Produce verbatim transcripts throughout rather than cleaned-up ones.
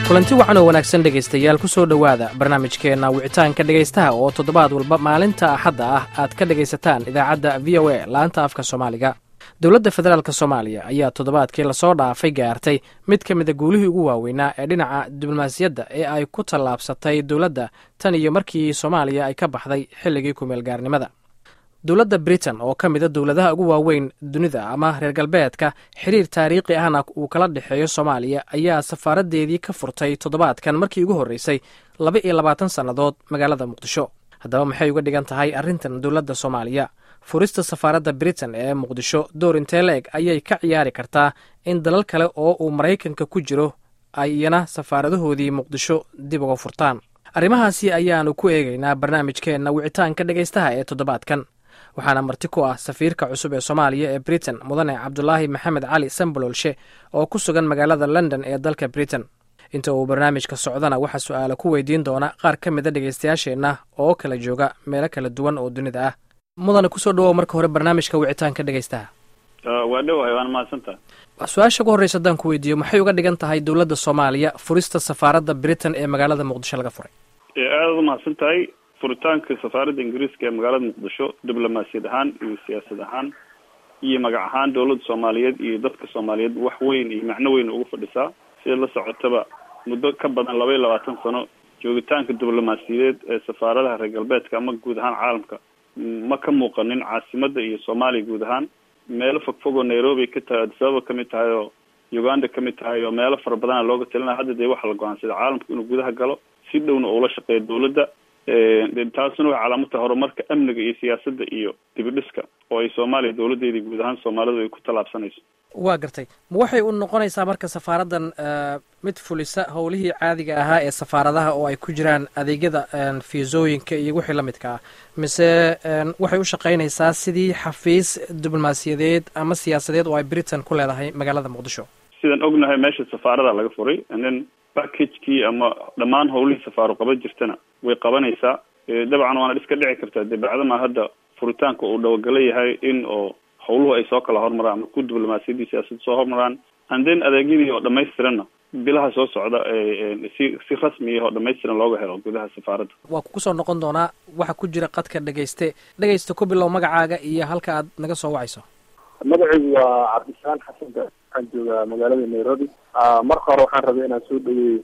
kulanti wacan oo wanaagsan dhegaystayaal ku soo dhowaada barnaamijkeenna wicitaanka dhegaystaha oo toddobaad walba maalinta axadda ah aad ka dhegaysataan idaacadda v o a laanta afka soomaaliga dowladda federaalk soomaaliya ayaa toddobaadkii lasoo dhaafay gaartay mid ka mida guulihii ugu waaweynaa ee dhinaca diblomaasiyadda ee ay ku tallaabsatay dowladda tan iyo markii soomaaliya ay ka baxday xilligii kumeelgaarnimada dowladda britain oo ka mida dowladaha ugu waaweyn dunida ama reer galbeedka xiriir taariikhi ahna uu kala dhexeeyo soomaaliya ayaa safaaraddeedii ka furtay toddobaadkan markii ugu horreysay laba iyo labaatan sannadood magaalada muqdisho haddaba maxay uga dhigan tahay arrintan dowladda soomaaliya furista safaaradda britain ee muqdisho door intee la eg ayay ka ciyaari kartaa in dalal kale oo uu maraykanka ku jiro ay iyana safaaradahoodii muqdisho dib uga furtaan arrimahaasi ayaanu ku eegaynaa barnaamijkeenna wicitaanka dhegaystaha ee toddobaadkan waxaana marti ku ah safiirka cusub ee soomaaliya ee britain mudane cabdulaahi maxamed cali sambololshe oo ku sugan magaalada london ee dalka britain inta uu barnaamijka socdana waxaa su-aalo ku weydiin doona qaar ka mida dhegaystayaasheenna oo kala jooga meelo kala duwan oo dunida ah mudane kusoo dhawow marka hore barnaamijka wicitaanka dhegaystaha waa dhowahay waana mahadsantaha su-aasha ugu horreysa haddaan ku weydiiyo maxay uga dhigan tahay dowladda soomaaliya furista safaaradda britain ee magaalada muqdisho laga furay aada u mahadsan tahay furitaanka safaaradda ingiriiska ee magaalada muqdisho diblomaasiyad ahaan iyo siyaasad ahaan iyo magac ahaan dowladda soomaaliyeed iyo dadka soomaaliyeed wax weyn iyo macno weyn ugu fadhisaa sida la socotaba muddo ka badan laba iyo labaatan sano joogitaanka diblomaasiyadeed ee safaaradaha reer galbeedka ama guud ahaan caalamka ma ka muuqanin caasimadda iyo soomaaliya guud ahaan meelo fogfog oo nairobi ka tahay addis ababa kamid tahay oo uganda kamid tahay oo meelo fara badana looga talinaya hadda dee waxa la go-aansada caalamka inuu gudaha galo si dhowna uula shaqeeyo dowladda taasuna waxay calaamad tahay horumarka amniga iyo siyaasadda iyo dibidhiska oo ay soomaaliya dowladdeedii guud ahaan soomaalidu ay ku tallaabsanayso waa gartay ma waxay u noqonaysaa marka safaaraddan mid fulisa howlihii caadiga ahaa ee safaaradaha oo ay ku jiraan adeegyada fiisooyinka iyo wixii la midka ah mise waxay u shaqaynaysaa sidii xafiis diblomaasiyadeed ama siyaasadeed oo ay britain ku leedahay magaalada muqdisho sidaan ognahay meesha safaarada laga furay nin packagekii ama dhammaan howlihii safaaro qaban jirtana way qabanaysaa dabcan waana iska dhici kartaa dee bacdama hadda furitaanka uu dhawagala yahay in oo howluhu ay soo kala hormaraan ama ku diblomaasiyadii siyaasadda soo hormaraan and then adeegyadii oo dhamaystiranna bilaha soo socda si si rasmi oo dhamaystiran looga helo gudaha safaaradda waa ku soo noqon doonaa waxa ku jira qadka dhegayste dhegaysta ku bilow magacaaga iyo halka aad naga soo wacayso magacaygu waa cabdisaan xasan waxaan joogaa magaalada nairobi marka hore waxaan rabay inaan soo dhaweeyo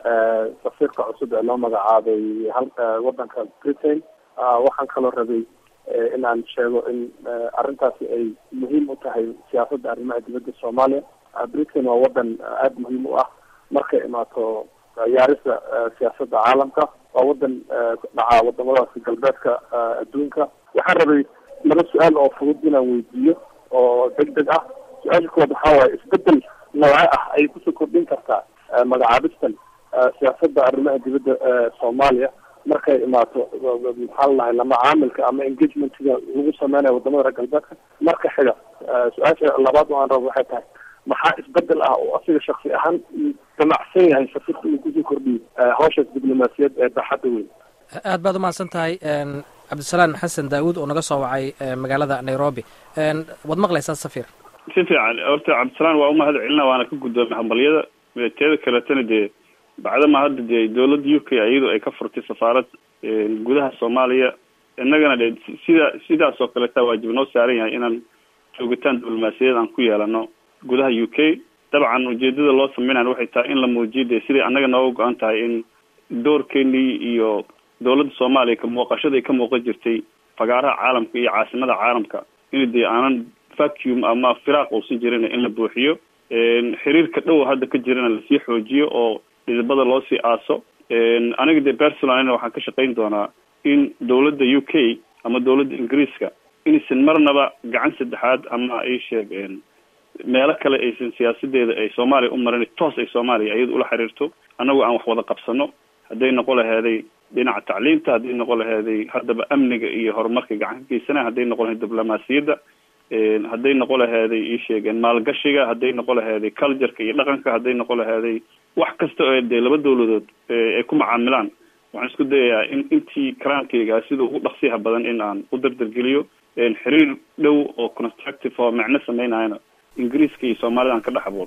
safiirka cusub ee loo magacaabay halka wadanka britain waxaan kaloo rabay in aan sheego in arrintaasi ay muhiim u tahay siyaasadda arrimaha dibadda soomaaliya britain waa wadan aada muhiim u ah markay imaato yaarista siyaasadda caalamka waa wadan dhacaa wadamadaasi galbeedka adduunka waxaan rabay laba su-aal oo fudud inaan weydiiyo oo deg deg ah su-aasha kuwaad waxaa waaye isbedel nooce ah ayay kusoo kordhin kartaa magacaabistan siyaasadda arrimaha dibadda soomaaliya markay imaato maxaa ladahay lama caamilka ama engagementiga lagu sameynayo wadamada reer galbeedka marka xiga su-aasha labaad oo aan rabo waxay tahay maxaa isbedel ah oo asiga shaksi ahaan damacsan yahay safiirka inuu kusoo kordhiyo hawshaas diblomaasiyad ee baaxadda weyn aad baad umahadsan tahay cabdisalaan xasan daawuud oo naga soo wacay magaalada nairobi waad maqlaysaa safiir si fiican horta cabdisalaan waa umahad celina waana ka guddoomay hambalyada teeda kaletana dee bacdama hadda dee dowladda u k iyadu ay ka furtay safaarad gudaha soomaaliya innagana de sida sidaas oo kaleta waajib noo saaran yahay inaan joogitaan diblomaasiyad aan ku yeelano gudaha u k dabcan ujeedada loo sameynayo waxay tahay in la muujiyo dee sidai annaga nooga go-an tahay in doorkeenii iyo dowladda soomaaliya ka muuqashada ay ka muuqan jirtay fagaaraha caalamka iyo caasimada caalamka in dee aanan vacuum ama firaaq uusan jirin in la buuxiyo xiriirka dhow hadda ka jirana lasii xoojiyo oo dhidibada loo sii aaso aniga dee personalna waxaan ka shaqayn doonaa in dowladda u k ama dowladda ingiriiska inaysan marnaba gacan saddexaad ama ay sheegeen meelo kale aysan siyaasadeeda ay soomaaliya u marin toos ay soomaaliya iyada ula xiriirto annagu aan wax wada qabsano hadday noqon laheeday dhinaca tacliimta hadday noqon laheeday haddaba amniga iyo horumarka gacan ka geysana hadday noqon laheed diblomaasiyadda hadday noqon laheeday ii sheegeen maalgashiga hadday noqon laheeday cultureka iyo dhaqanka hadday noqon laheeday wax kasta oo dee laba dawladood ay ku macaamilaan waxaan isku dayayaa in intii karaankeyga sida ugu dhaqsiyaha badan in aan u dardargeliyo xiriir dhow oo constructive oo macno sameynayana ingiriiska iyo soomaalida aan ka dhex abuuro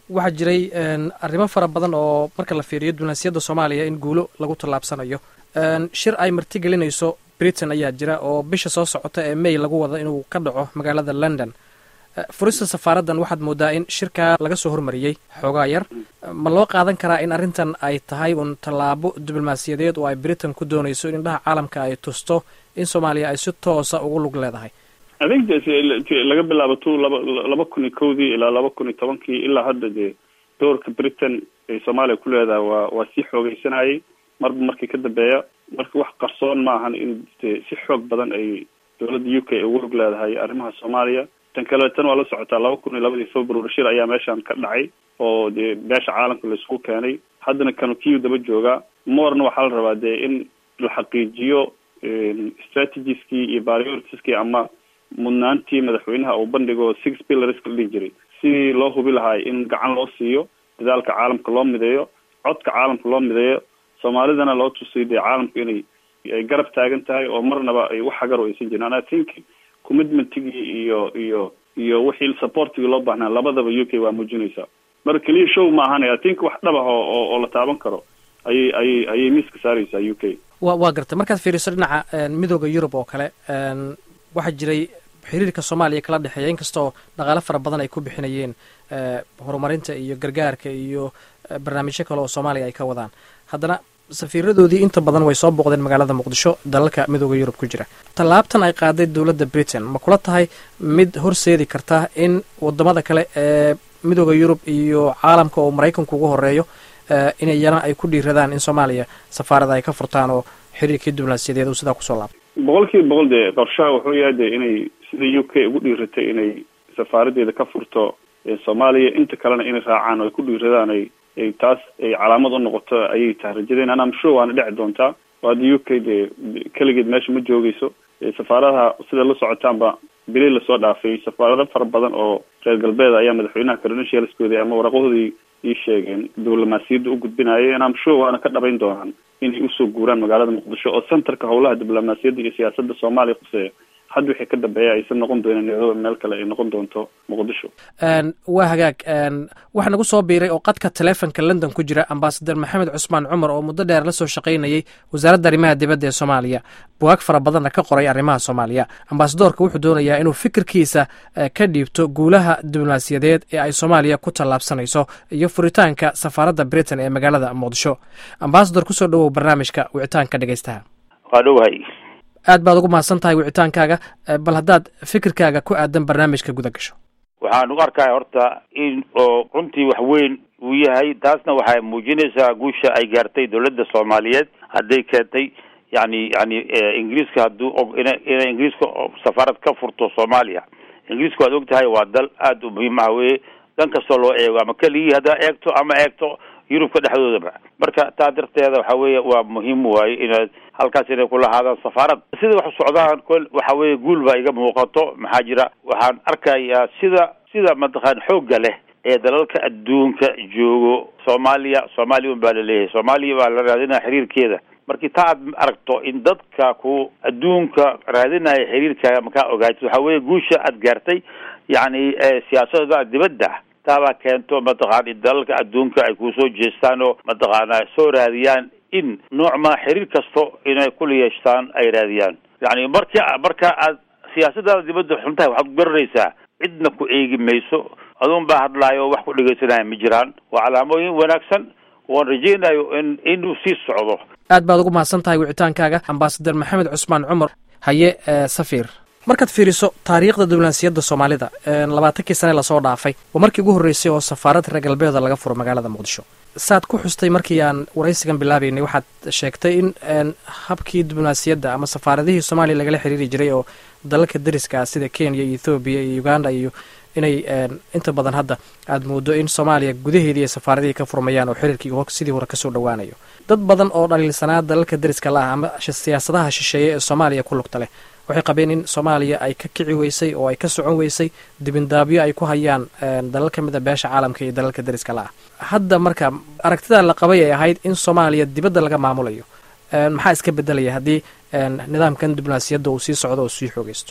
waxaa jiray arrimo fara badan oo marka la fiiriyo diblomaasiyadda soomaaliya in guulo lagu tallaabsanayo. shir ay martigelinayso britain ayaa jira oo bisha soo socota ee may lagu wado inuu ka dhaco magaalada london. furista safaaraddan waxaad moodaa in shirkaa laga soo hormariyey xoogaa yar. ma loo qaadan karaa in arrintan ay tahay un tallaabo diblomaasiyadeed oo ay britain ku doonayso in indhaha caalamka ay tusto in soomaaliya ay si toosa ugu lug leedahay? I think laga bilaabo tu laba laba kun iyo kowdii ilaa laba kun iyo tobankii ilaa hadda dee doorka britain ay soomaaliya ku leedahay waa waa sii xoogeysanayay marba markii ka dambeeya. marka wax qarsoon ma ahan in si xoog badan ay dowladda U K ugu lug leedahay arrimaha soomaaliya. tan kale tan waa la socotaa laba kun iyo labadii February shir ayaa meeshan ka dhacay oo dee beesha caalamka la isku keenay. haddana kanu kiyu daba joogaa. morna waxaa la rabaa dee in la xaqiijiyo strategieskii iyo prioritieskii ama mudnaantii madaxweynaha uu bandhigo six pillars la dhihi jiray sidii loo hubi lahaa in gacan loo siiyo dadaalka caalamka loo mideeyo, codka caalamka loo mideeyo, soomaalidana loo tusiyo dee caalamku inay ay garab taagan tahay oo marnaba ay wax hagar oo aysan jirin. I think commitmentigii iyo iyo iyo wixii supportigii loo baahnaa labadaba U K waa muujinaysaa. marka keliya show ma ahan. I think wax dhab ah oo oo la taaban karo ayay ayay ayay miiska saaraysaa U K. wa waa gartay. markaad fiiriso dhinaca midooda Yurub oo kale waxaa jiray xiriirka soomaaliya kala dhexeeya inkastoo dhaqaale fara badan ay ku bixinayeen horumarinta iyo gargaarka iyo barnaamijyo kale oo soomaaliya ay ka wadaan, haddana safiiradoodii inta badan way soo booqdeen magaalada muqdisho dalalka midooda Yurub ku jira. tallaabtan ay qaaday dowladda Britain ma kula tahay mid horseedi karta in wadamada kale ee midooda Yurub iyo caalamka oo Maraykanku ugu horeeyo inay yana ay ku dhiiradaan in soomaaliya safaarada ay ka furtaan oo xiriirkii diblomaasiyadeed uu sidaa kusoo laabtay? boqolkiiba boqol dee qorshaha wuxuu yahay dee inay sida U K ugu dhiiratay inay safaaradeeda ka furto soomaaliya, inta kalena inay raacaan oo ay ku dhiiradaan ay ay taas ay calaamad u noqoto ayay tahay rajadeen. anam sure waana dhici doontaa. oo hadda U K dee keligeed meesha ma joogeyso. safaaradaha sida la socotaanba bili lasoo dhaafay safaarado fara badan oo reer galbeed ayaa madaxweynaha credentialskooda ama waraqahoodii ii sheegeen diblomaasiyadda u gudbinayay. anam sure waana ka dhabayn doonaan inay usoo guuraan magaalada muqdisho oo centerka howlaha diblomaasiyadda iyo siyaasadda soomaaliya khuseeya. hadda wixii ka dambeeya aysan noqon doonin meel kale ay noqon doonto muqdisho. waa hagaag. waxaa nagu soo biiray oo qadka taleefonka London ku jira ambaasador maxamed cusmaan cumar oo muddo dheer la soo shaqaynayay wasaaradda arrimaha dibadda ee soomaaliya, bugaag fara badanna ka qoray arrimaha soomaaliya. ambaasadorka wuxuu doonayaa inuu fikirkiisa ka dhiibto guulaha diblomaasiyadeed ee ay soomaaliya ku tallaabsanayso iyo furitaanka safaaradda Britain ee magaalada muqdisho. ambaasador kusoo dhawow barnaamijka wicitaanka dhegaystaha. waa dhowahay. aad baad ugu mahadsan tahay wicitaankaaga. bal haddaad fikirkaaga ku aadan barnaamijka guda gasho. waxaan ugu arkaya horta in oo runtii wax weyn uu yahay. taasna waxay muujinaysaa guusha ay gaartay dowladda soomaaliyeed hadday keentay yani yani ingiriiska hadduu inay inay ingiriiska safaarad ka furto soomaaliya. ingiriiska waad og tahay waa dal aada u muhiim ah weye dan kastoo loo eego ama keligii haddaa eegto ama eegto yurubka dhexdoodaba. marka taa darteeda waxa weeye waa muhiim waaye inaad halkaas inay ku lahaadaan safaarad. sida wax u socdaan kol waxa weeye guul baa iga muuqato. maxaa jira waxaan arkayaa sida sida mataqaan xoogga leh ee dalalka adduunka joogo soomaaliya soomaaliya un baa la leeyahay. soomaaliya baa la raadinaya xiriirkeeda. markii taa aad aragto in dadka ku adduunka raadinaya xiriirkaaga makaa ogaatid waxa weeye guusha aad gaartay yacni siyaasadda dibadda taabaa keento mataqaana dalalka adduunka ay kusoo jeestaan oo mataqaana soo raadiyaan in nooc ma xiriir kasto inay kula yeeshtaan ay raadiyaan. yani marka marka aad siyaasadda dibadda xuntahay waxaad garanaysaa cidna ku eegi mayso, aduun baa hadlaayo wax ku dhegaysanaya ma jiraan. waa calaamooyin wanaagsan waan rajaynayo in inuu sii socdo. aad baad ugu mahadsan tahay wicitaankaaga ambaasador maxamed cusmaan cumar. haye safiir, markaad fiiriso taariikhda diblomaasiyadda soomaalida labaatankii sane lasoo dhaafay waa markii ugu horreysay oo safaarad reer galbeeda laga furo magaalada muqdisho. saad ku xustay markii aan waraysigan bilaabaynay waxaad sheegtay in habkii diblomaasiyadda ama safaaradihii soomaaliya lagala xiriiri jiray oo dalalka dariska sida Kenya iyo Ethiopia iyo Uganda iyo inay inta badan hadda aad moodo in Soomaaliya gudaheedii ay safaaradihii ka furmayaan oo xiriirkii sidii hore kasoo dhawaanayo. dad badan oo dhaliilsanaa dalalka dariska la ama siyaasadaha shisheeye ee Soomaaliya ku lugta leh waxay qabeen in Soomaaliya ay ka kici weysay oo ay ka socon weysay dibindaabyo ay ku hayaan dalal ka mid ah beesha caalamka iyo dalalka dariska la. hadda marka aragtida la qabay ay ahayd in Soomaaliya dibadda laga maamulayo. maxaa iska bedelaya haddii nidaamkan diblomaasiyadda uu sii socdo oo sii xoogeysto?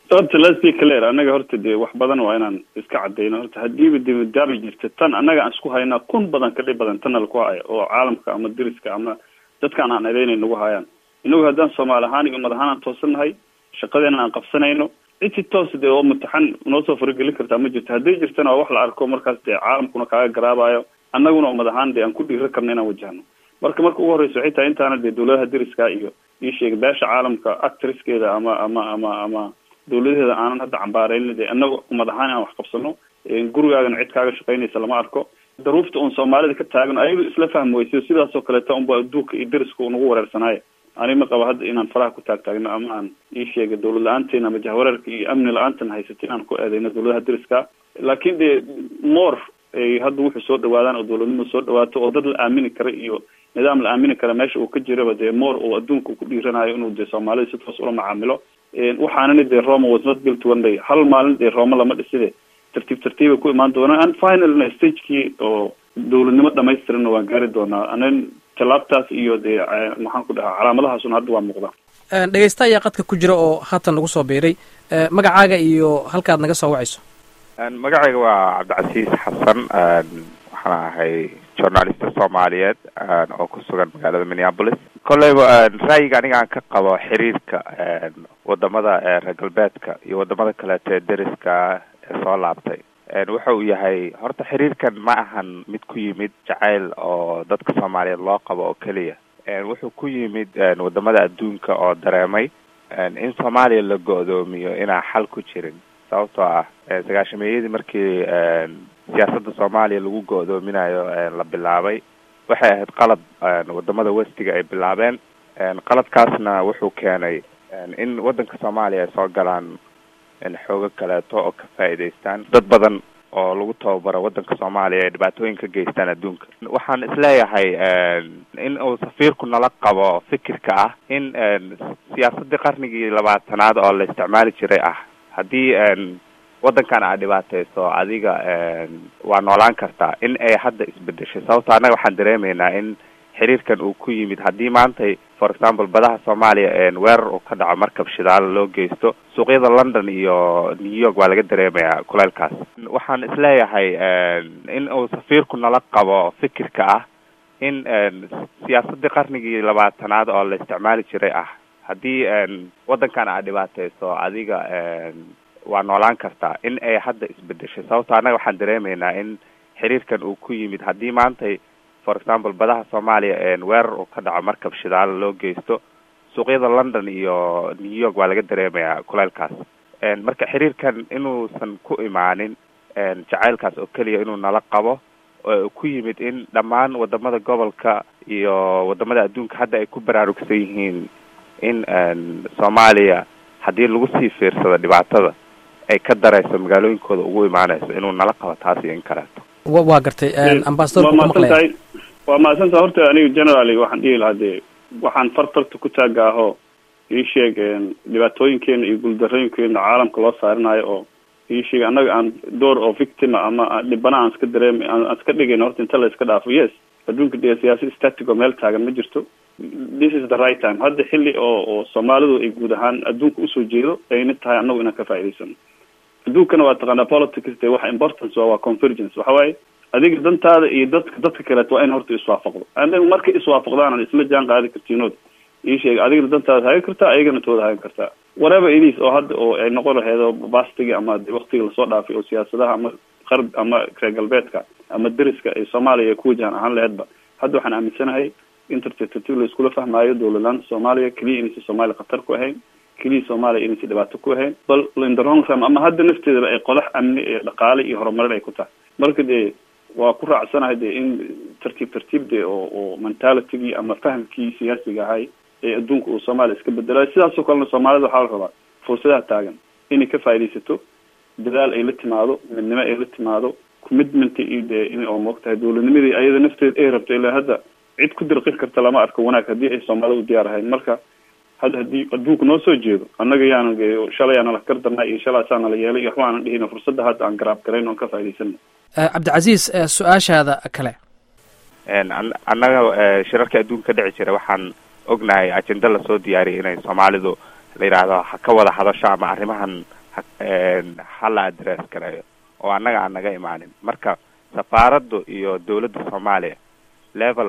horta let's be clear anaga horta dee wax badan waa inaan iska cadeyno horta hadiiba dibadaaba jirta tan anaga aan isku haynaa kun badan ka dhib badan tan lagu hayo oo caalamka ama diriska ama dadkaan aan eedeynay nagu hayaan inagu haddaan Soomaali ahaan iyo madaxaan aan toosanahay shaqadeena aan qabsanayno inti toos dee oo mutaxan noo soo faragelin kartaa ma jirto haddii jirtana wax la arko markaas dee caalamkuna kaaga garaabayo annaguna madaxaan dee aan ku dhiiri karno inaan wajahno marka marka ugu horeyso xitaa intaana dee dawladaha diriska iyo ii sheeg beesha caalamka actresskeeda ama ama ama ama dawladeeda aanan hadda cambaaraynin dee annagu madaxaan aan wax qabsano gurigaagana cid kaaga shaqaynaysa lama arko daruufta uun Soomaalida ka taagan ayagu isla fahmayso sidaas oo kale ta unba adduunka iyo diriska ugu wareersanayo ani ma qabo hadda inaan faraha ku taagtaagno ama aan ii sheegay dawlad la-aanteena ama jahwareerka iyo amni la-aantan haysatay inaan ku eedeyno dawladaha diriska laakiin dee more ay hadda wuxuu soo dhawaadaan oo dawladnimo soo dhawaato oo dad la aamini kara iyo nidaam la aamini kara meesha uu ka jiraba dee more oo adduunka ku dhiiranayo inuu dee Soomaalida si toos ula macaamilo waxaana dee Roma was not built one day hal maalin dee Roma lama dhiside tartiib tartiib ku imaan doona and finally stage-kii oo dawladnimo dhamaystiran waan gaari doonaa anan talaabtaas iyo dee maxaan ku dhahaa calaamadahaas hadda waa muuqda dhegeysta ayaa qadka ku jira oo haatan nagu soo biiray magacaaga iyo halkaad naga soo wacayso magacayga waa Cabdicasiis Xasan waxaan ahay journalist Soomaaliyeed oo ku sugan magaalada Minneapolis koleyba ra'yiga aniga aan ka qabo xiriirka wadamada reer galbeedka iyo wadamada kale ee deriska ee soo laabtay waxa uu yahay horta xiriirkan ma ahan mid ku yimid jacayl oo dadka Soomaaliyeed loo qabo oo kaliya wuxuu ku yimid wadamada adduunka oo dareemay in Soomaaliya la go'doomiyo inaan xal ku jirin sababtoo ah sagaashameeyadii markii siyaasadda Soomaaliya lagu go'doominayo la bilaabay waxay ahayd qalad wadamada westiga ay bilaabeen qaladkaasna wuxuu keenay in wadanka Soomaaliya ay soo galaan xooga kaleeto oo ka faa'iideystaan dad badan oo lagu tababaro wadanka Soomaaliya ee dhibaatooyin ka geystaan adduunka waxaan isleeyahay in uu safiirku nala qabo fikirka ah in siyaasadii qarnigii labaatanaad oo la isticmaali jiray ah haddii wadankan aad dhibaatayso adiga waa noolaan kartaa in ay hadda isbedeshay sababto annaga waxaan dareemaynaa in xiriirkan uu ku yimid haddii maantay for example badaha Soomaaliya weerar uu ka dhaco markab shidaal loo geysto suuqyada London iyo New York waa laga dareemayaa kuleelkaas waxaan isleeyahay in uu safiirku nala qabo fikirka ah in siyaasadii qarnigii labaatanaad oo la isticmaali jiray ah haddii wadankan aad dhibaatayso adiga waa noolaan kartaa in ay hadda isbedeshay sababto annaga waxaan dareemaynaa in xiriirkan uu ku yimid haddii maantay for example badaha Soomaaliya weerar uu ka dhaco markab shidaal loo geysto suuqyada London iyo New York waa laga dareemayaa kuleelkaas marka xiriirkan inuusan ku imaanin jacaylkaas oo kaliya inuu nala qabo oo ku yimid in dhammaan wadamada gobolka iyo wadamada adduunka hadda ay ku baraarugsan yihiin in Soomaaliya haddii lagu sii fiirsado dhibaatada ay ka darayso magaalooyinkooda ugu imaanayso inuu nala qabo taas iyo in kaleeto waa gartay ambassador ku maqlay waa maasanta horta aniga generally waxaan dhihi lahaa dee waxaan farfarta ku taaga ahoo ii sheeg dhibaatooyinkeena iyo guuldarooyinkeena caalamka loo saarinayo oo ii sheeg annaga aan door oo victima ama dhibana aan iska dareemay aan iska dhigayno horta inta la iska dhaafo yes adduunka dee siyaasi static oo meel taagan ma jirto this is the right time hadda xilli oo oo Soomaalidu ay guud ahaan adduunka usoo jeedo ayna tahay annagu inaan ka faa'iideysano adduunkana waa taqaanaa politics dee waxa importance waa convergence waxa waaye adiga dantaada iyo dadka dadka kale waa in horta iswaafaqdo anagu markay iswaafaqdaan isla jaan qaadi kartiinood ii sheeg adiga dantaada hayn kartaa ayagana tooda hayn kartaa whatever it is oo hadda oo ay noqon laheedo baastigi ama waqtiga lasoo dhaafay oo siyaasadaha ama qarb ama reer galbeedka ama deriska ay Soomaaliya ku wajahan ahaan laheedba hadda waxaan aaminsanahay interpretive la iskula fahmaayo dawladda Soomaaliya kaliya inay Soomaaliya khatar ku ahayn kaliya Soomaaliya inay dhibaato ku ahayn bal in the wrong time ama hadda nafteeda ay qodax amni iyo dhaqaale iyo horumar ay ku tahay marka dee waa ku raacsanahay dee in tartiib tartiib dee oo oo mentality ama fahamkii siyaasiga ahay ee adduunka uu Soomaaliya iska bedelay sidaas oo kale Soomaalida waxaa la rabaa fursadaha taagan inay ka faa'iideysato dadaal ay la timaado midnimo ay la timaado commitment iyo dee in oo moogtahay dawladnimadii ayada nafteeda ay rabto ilaa hadda cid ku dirqin karta lama arko wanaag haddii ay Soomaalidu diyaar ahayn marka hadda haddii adduunka noo soo jeedo annaga yaana shalay aan la kardarnaa iyo shalay aan la yeelay iyo waxaan dhihina fursadda hadda aan garaab garayn oo ka faa'iideysano Cabdicasiis su'aashaada kale annaga shirarka adduunka ka dhici jira waxaan ognahay ajenda la soo diyaariyay inay Soomaalidu la yiraahdo ha ka wada hadasho ama arrimahan hala address garayo oo annaga aan naga imaanin. marka safaaraddu iyo dawladda soomaaliya level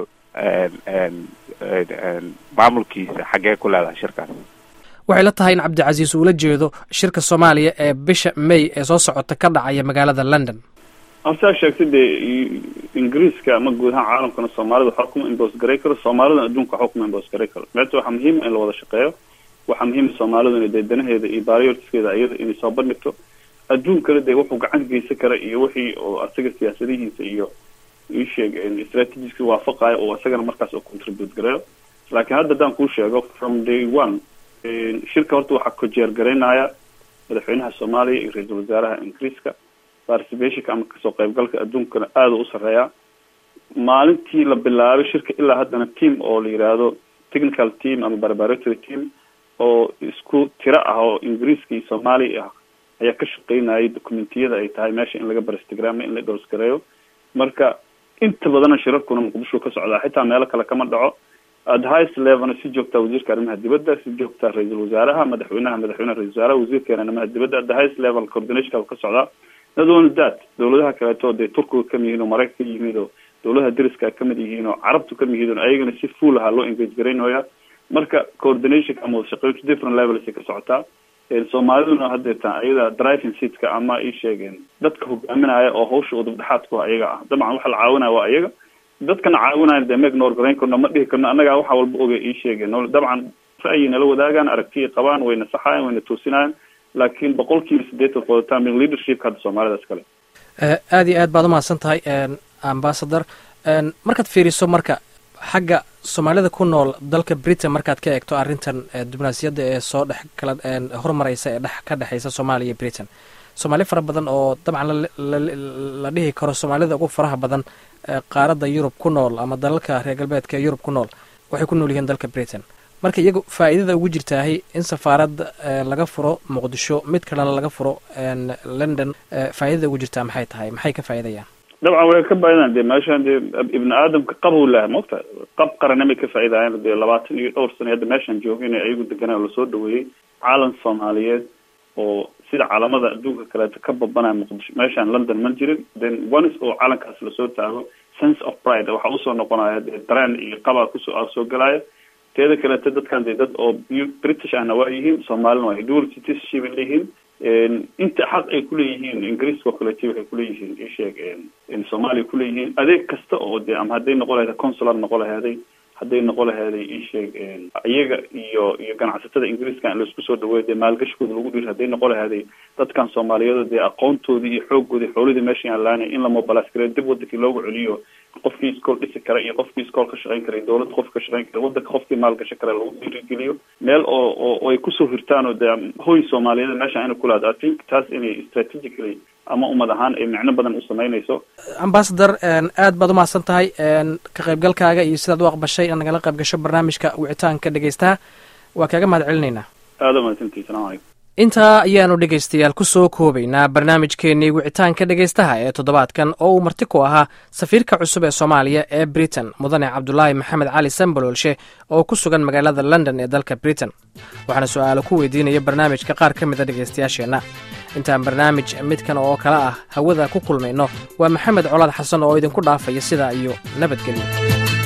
maamulkiisa xaggee ku leedahay shirkaas? waxay la tahay in cabdicasiis uula jeedo shirka soomaaliya ee bisha may ee soo socota ka dhacaya magaalada london. hortaa sheegtay dee ingiriiska ama guud ahaan caalamkana soomaalida waxaa kuma imbos garay karo, soomaalidana adduunka waxaa kuma imbos garay karo. meelta waxaa muhiim in la wada shaqeeyo, waxaa muhiim soomaalidu inay dee danaheeda iyo baariyortiskeeda iyada inay soo bandhigto, adduunkana dee wuxuu gacan geysan kara iyo wixii oo asaga siyaasadihiisa iyo isheeg strategiska waafaqayo oo asagana markaas oo contribute garayo. laakiin hadda haddaan kuu sheego from day one shirka horta waxaa kojeer garaynaya madaxweynaha soomaaliya iyo ra-iisul wasaaraha ingiriiska. participationka ama kasoo qaybgalka adduunkana aada u sareeya. maalintii la bilaabay shirka ilaa haddana team oo la yidhaahdo technical team ama preparatory team oo isku tiro ah oo ingiriiska iyo soomaaliya ah ayaa ka shaqeynayay documentiyada ay tahay meesha in laga barstigrama in la dhowrsgareeyo. marka inta badana shirarkuna muqdisho ka socdaa, xitaa meelo kale kama dhaco. at highest levelna si joogtaa wasiirka arrimaha dibadda, si joogtaa ra-iisul wasaaraha, madaxweynaha madaxweynaha ra-isul wasaaraha, wasiirkeena arrimaha dibadda. at the highest level coordination ka socdaa. not only that, dawladaha kaleeto dee turkiga kamid yihiin oo maraykanka ka yimid oo dawladaha dariska kamid yihiin oo carabtu kamid yihiin oo ayagana si full ahaa loo engage garaynaya. marka coordination ama shaqeynta different levels ka socotaa. soomaaliduna haddeetaan ayada driving seatka ama ay sheegeen dadka hogaaminaya oo hawsha udubdhaxaadku ayaga ah. dabcan waxa la caawinaya waa ayaga, dadkana caawinaya dee ma ignore garayn karno, ma dhihi karno annagaa waxa walba oga ii sheegeen. dabcan ra'yi nala wadaagaan, aragtiya qabaan, wayna saxayan, wayna toosinayaan, laakiin boqolkiiba sideetan qodotaan min leadershipka hadda soomaalidaas kale. aada iyo aad baad umahadsan tahay ambassador. markaad fiiriso marka xagga soomaalida ku nool dalka britain markaad ka eegto arrintan diblomaasiyadda ee soo dhex kala horumaraysa ee dhex ka dhexaysa soomaaliya iyo britain, soomaali fara badan oo dabcan la dhihi karo soomaalida ugu faraha badan qaaradda yurub ku nool ama dalalka reer galbeedka ee yurub ku nool waxay ku nool yihiin dalka britain. marka iyaga faa'iidada ugu jirtaahay in safaarad laga furo muqdisho mid kalena laga furo london, faa'iidada ugu jirtaa maxay tahay, maxay ka faa'iidayaan? dabcan way ka faa'iidaan dee meeshaan dee ibni aadamka qabuu laha maogta qab qaranimay ka faa'iidayaan. dee labaatan iyo dhowr sano hadda meeshaan joogin ayagu deganaa lasoo dhaweeyey caalam soomaaliyeed oo sida caalamada adduunka kaleeto ka babanaya muqdisho. meeshaan london ma jirin. then once oo caalamkaas lasoo taago sense of pride waxaa usoo noqonaya dee dareen iyo qabaa kusoo soo galaya. teeda kaleeto dadkan dee dad oo british ahna waa yihiin, soomaalina waa dual citizenship ay leeyihiin. inta xaq ay kuleeyihiin ingiriiska oo kaleeto waxay kuleeyihiin isheeg soomaaliya kuleeyihiin adeeg kasta oo dee ama hadday noqon lahayd consular noqon lahaaday, hadday noqon lahaaday isheeg iyaga iyo iyo ganacsatada ingiriiska in laisku soo dhaweeyo dee maalgashigooda lagu dhiro, hadday noqon lahaaday dadkan soomaaliyada dee aqoontoodii iyo xooggoodii xoolidii meesha aan lahayn in la mobilize gareyo dib wadankii loogu celiyo. qofkii iskool dhisi kara iyo qofkii iskool ka shaqayn kara, dawladda qofka ka shaqayn kara, wadanka qofkii maalgashan kara lagu dhiirigeliyo meel oo oo ay kusoo hirtaan oo dee hoy soomaaliyada meesha inay ku lahaado. I think taas inay strategically ama ummad ahaan ay micno badan u samaynayso. ambassador aad baad umahadsan tahay ka qaybgalkaaga iyo sidaad u aqbashay in nagala qayb gasho barnaamijka wicitaanka dhegaystaha. waa kaaga mahad celinaynaa. aada umahadsantihi. salamu calaykum. intaa ayaanu dhegaystayaal ku soo koobaynaa barnaamijkeennii wicitaanka dhegaystaha ee toddobaadkan oo uu marti ku ahaa safiirka cusub ee soomaaliya ee britain mudane cabdulaahi maxamed cali sambaloolshe oo ku sugan magaalada london ee dalka britain. waxaana su-aalo ku weydiinaya barnaamijka qaar ka mida dhegaystayaasheenna. intaan barnaamij midkan oo kale ah hawada ku kulmayno waa maxamed colaad xasan oo idinku dhaafaya sidaa iyo nabadgelyo.